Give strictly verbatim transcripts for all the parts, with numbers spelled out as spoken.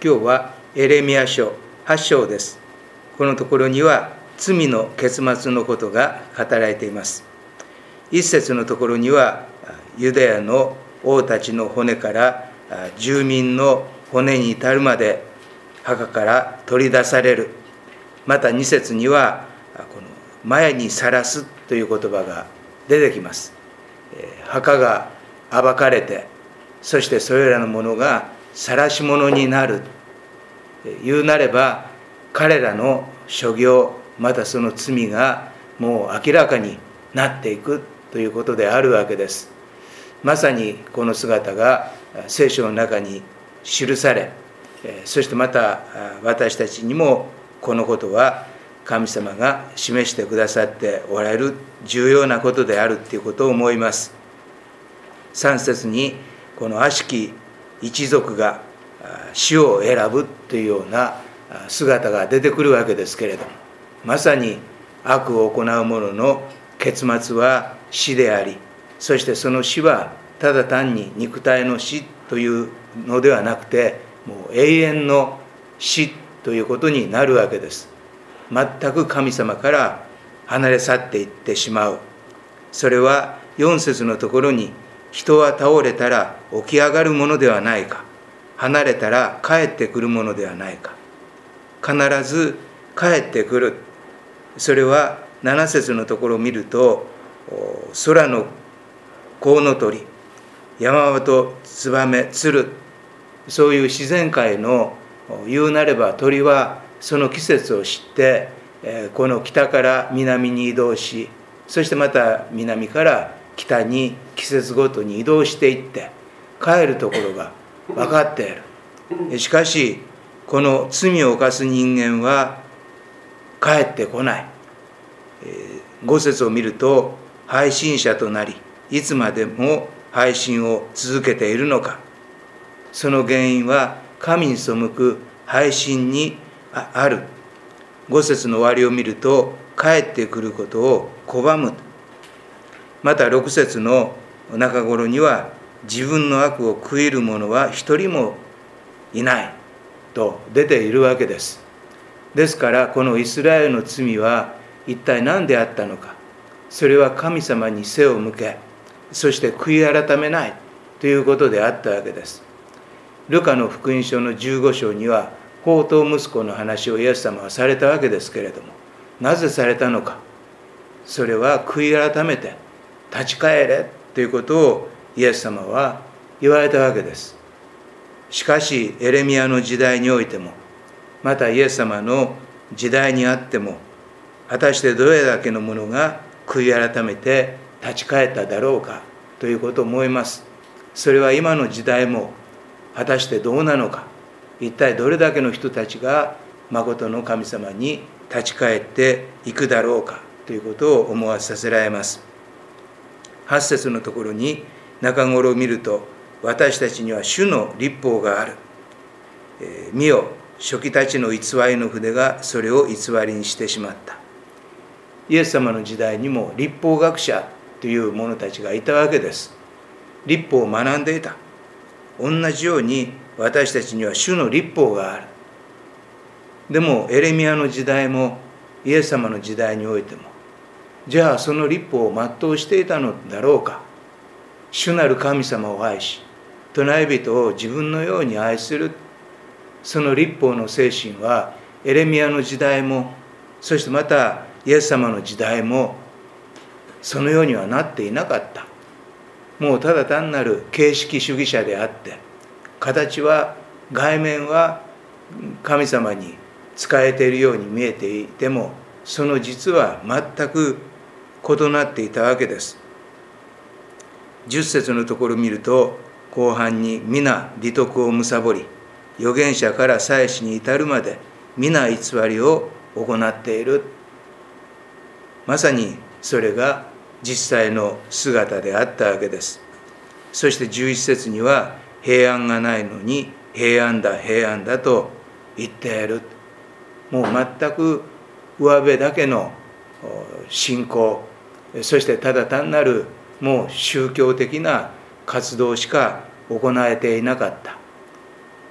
今日はエレミヤ書はち章です。このところには罪の結末のことが語られています。一節のところにはユダヤの王たちの骨から住民の骨に至るまで墓から取り出される。また二節にはこの前にさらすという言葉が出てきます。墓が暴かれて、そしてそれらのものが晒し者になる。言うなれば彼らの所業、またその罪がもう明らかになっていくということであるわけです。まさにこの姿が聖書の中に記され、そしてまた私たちにもこのことは神様が示してくださっておられる重要なことであるということを思います。さん節にこの悪しき一族が死を選ぶというような姿が出てくるわけですけれども、まさに悪を行う者の結末は死であり、そしてその死はただ単に肉体の死というのではなくて、もう永遠の死ということになるわけです。全く神様から離れ去っていってしまう。それはよん節のところに、人は倒れたら起き上がるものではないか、離れたら帰ってくるものではないか、必ず帰ってくる。それはなな節のところを見ると、空のコウノトリ、山鳩、ツバメ、鶴、そういう自然界の言うなれば鳥はその季節を知ってこの北から南に移動し、そしてまた南から北に季節ごとに移動していって帰るところが分かっている。しかしこの罪を犯す人間は帰ってこない。ご節を見ると、配信者となりいつまでも配信を続けているのか。その原因は神に背く配信にある。ご節の終わりを見ると、帰ってくることを拒む。またろく節の中頃には、自分の悪を悔いる者は一人もいないと出ているわけです。ですからこのイスラエルの罪は一体何であったのか。それは神様に背を向け、そして悔い改めないということであったわけです。ルカの福音書のじゅうご章には放蕩息子の話をイエス様はされたわけですけれども、なぜされたのか。それは悔い改めて立ち返れということをイエス様は言われたわけです。しかしエレミヤの時代においても、またイエス様の時代にあっても、果たしてどれだけのものが悔い改めて立ち返っただろうかということを思います。それは今の時代も果たしてどうなのか。一体どれだけの人たちが誠の神様に立ち返っていくだろうかということを思わさせられます。はち節のところに中頃を見ると、私たちには主の律法がある。えー、見よ、書記たちの偽りの筆がそれを偽りにしてしまった。イエス様の時代にも律法学者という者たちがいたわけです。律法を学んでいた。同じように私たちには主の律法がある。でもエレミヤの時代もイエス様の時代においても、じゃあその律法を全うしていたのだろうか。主なる神様を愛し、隣人を自分のように愛する。その律法の精神はエレミヤの時代も、そしてまたイエス様の時代もそのようにはなっていなかった。もうただ単なる形式主義者であって、形は、外面は神様に仕えているように見えていても、その実は全く異なっていたわけです。じゅっ節のところを見ると、後半に皆利得を貪り、預言者から祭司に至るまで皆偽りを行っている。まさにそれが実際の姿であったわけです。そしてじゅういち節には、平安がないのに平安だ平安だと言っている。もう全く上辺だけの信仰、そしてただ単なるもう宗教的な活動しか行えていなかった。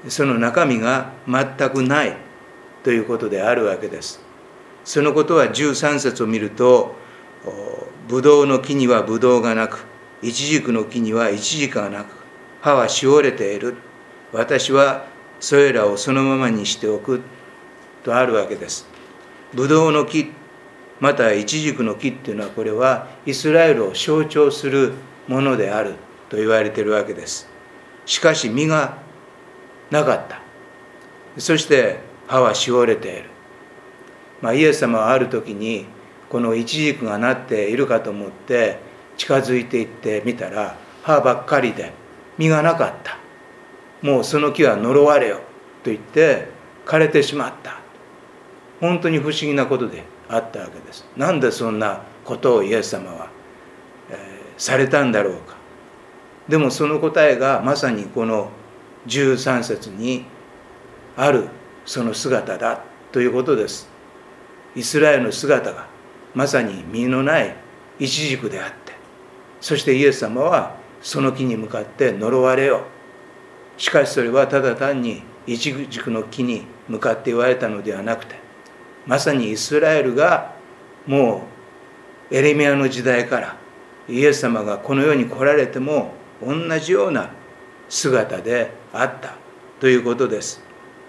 その中身が全くないということであるわけです。そのことはじゅうさん節を見ると、ブドウの木にはブドウがなく、イチジクの木にはイチジクがなく、葉はしおれている。私はそれらをそのままにしておくとあるわけです。ブドウの木、またイチジクの木っていうのは、これはイスラエルを象徴するものであると言われているわけです。しかし実がなかった。そして葉はしおれている。まあ、イエス様はある時にこのイチジクがなっているかと思って近づいていってみたら、葉ばっかりで実がなかった。もうその木は呪われよと言って枯れてしまった。本当に不思議なことであったわけです。なんでそんなことをイエス様は、えー、されたんだろうか。でもその答えがまさにこのじゅうさん節にあるその姿だということです。イスラエルの姿がまさに実のないイチジクであって、そしてイエス様はその木に向かって呪われよ。しかしそれはただ単にイチジクの木に向かって言われたのではなくて、まさにイスラエルがもうエレミヤの時代からイエス様がこの世に来られても同じような姿であったということです。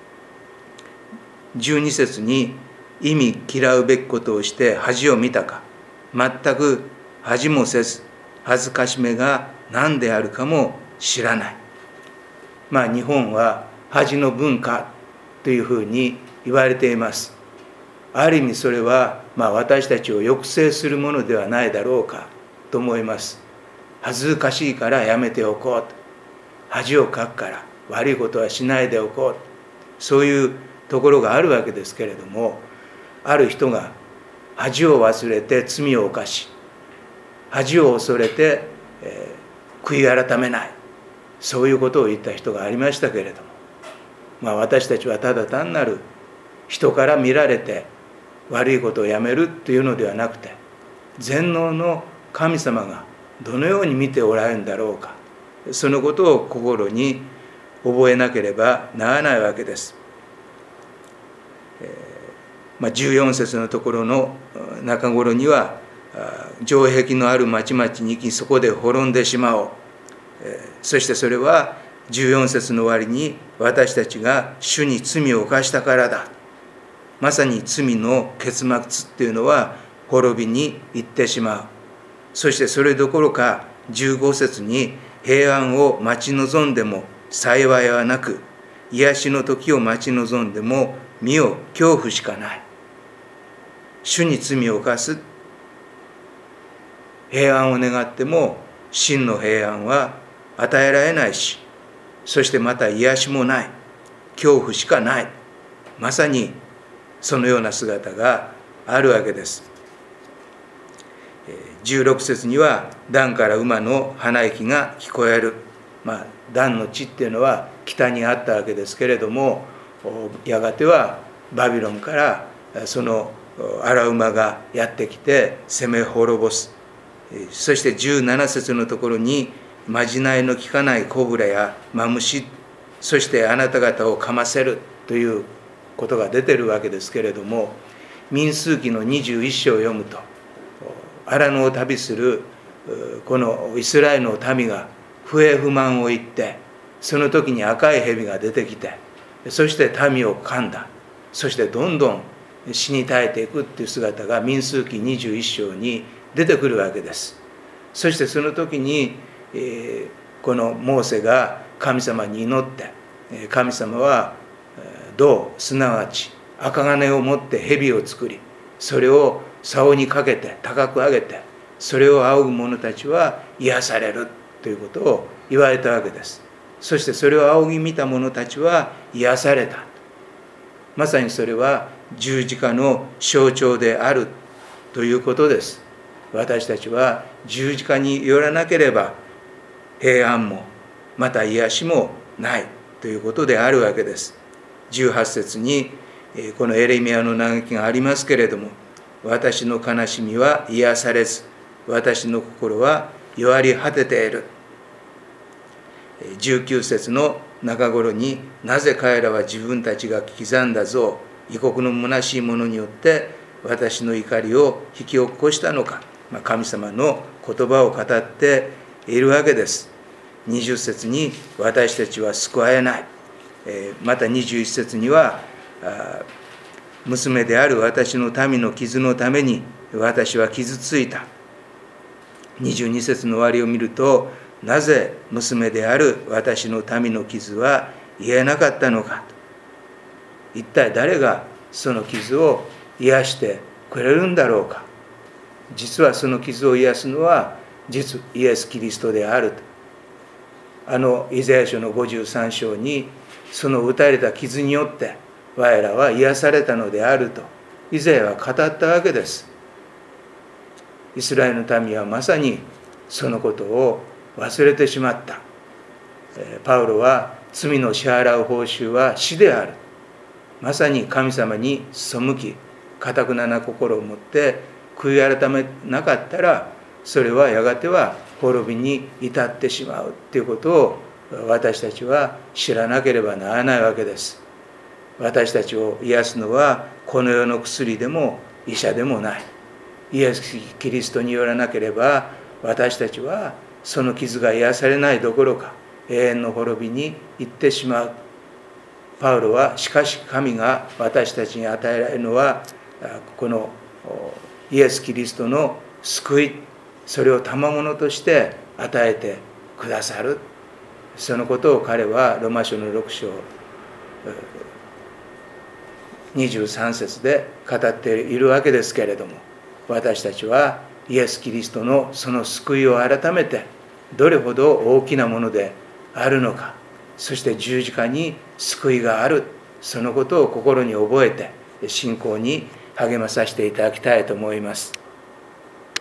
じゅうに節に、意味嫌うべきことをして恥を見たか、全く恥もせず恥ずかしめが何であるかも知らない。まあ日本は恥の文化というふうに言われています。ある意味それはまあ私たちを抑制するものではないだろうかと思います。恥ずかしいからやめておこうと、恥をかくから悪いことはしないでおこう、そういうところがあるわけですけれども、ある人が恥を忘れて罪を犯し、恥を恐れて、えー、悔い改めない、そういうことを言った人がありましたけれども、まあ、私たちはただ単なる人から見られて悪いことをやめるというのではなくて、全能の神様がどのように見ておられるんだろうか、そのことを心に覚えなければならないわけです。えーまあ、じゅうよん節のところの中頃には、城壁のある町々に行きそこで滅んでしまおう。そしてそれはじゅうよん節の終わりに、私たちが主に罪を犯したからだ。まさに罪の結末っていうのは滅びに行ってしまう。そしてそれどころかじゅうご節に、平安を待ち望んでも幸いはなく、癒しの時を待ち望んでも身を恐怖しかない。主に罪を犯す、平安を願っても真の平安は与えられないし、そしてまた癒しもない、恐怖しかない。まさにそのような姿があるわけです。じゅうろく節には、ダンから馬の鼻息が聞こえる。まあ、ダンの地っていうのは北にあったわけですけれども、やがてはバビロンからその荒馬がやってきて攻め滅ぼす。そしてじゅうなな節のところに、まじないの効かないコブラやマムシ、そしてあなた方を噛ませるということが出てるわけですけれども、民数記のにじゅういち章を読むと、荒野を旅するこのイスラエルの民が不平不満を言って、その時に赤い蛇が出てきて、そして民を噛んだ。そしてどんどん死に絶えていくっていう姿が民数記にじゅういち章に出てくるわけです。そしてその時に、えー、このモーセが神様に祈って、神様は銅、すなわち赤金を持って蛇を作り、それを竿にかけて高く上げて、それを仰ぐ者たちは癒されるということを言われたわけです。そしてそれを仰ぎ見た者たちは癒された。まさにそれは十字架の象徴であるということです。私たちは十字架によらなければ平安もまた癒しもないということであるわけです。じゅうはち節にこのエレミヤの嘆きがありますけれども、私の悲しみは癒されず、私の心は弱り果てている。じゅうきゅう節の中頃に、なぜ彼らは自分たちが刻んだ像、異国の虚しいものによって私の怒りを引き起こしたのか、まあ、神様の言葉を語っているわけです。にじゅっ節に、私たちは救われない。またにじゅういち節には、娘である私の民の傷のために私は傷ついた。にじゅうに節の終わりを見ると、なぜ娘である私の民の傷は癒えなかったのか。一体誰がその傷を癒してくれるんだろうか。実はその傷を癒すのは実イエス・キリストであると。あのイザヤ書のごじゅうさん章に、その打たれた傷によって我らは癒されたのであるとイザヤは語ったわけです。イスラエルの民はまさにそのことを忘れてしまった。パウロは、罪の支払う報酬は死である。まさに神様に背き、堅なな心を持って悔い改めなかったら、それはやがては滅びに至ってしまうということを私たちは知らなければならないわけです。私たちを癒すのはこの世の薬でも医者でもない。イエス・キリストによらなければ、私たちはその傷が癒されないどころか永遠の滅びに行ってしまう。パウロは、しかし神が私たちに与えられるのはこのイエス・キリストの救い、それを賜物として与えてくださる。そのことを彼はローマ書のろく章にじゅうさん節で語っているわけですけれども、私たちはイエス・キリストのその救いを改めてどれほど大きなものであるのか、そして十字架に救いがある、そのことを心に覚えて信仰に励まさせていただきたいと思います。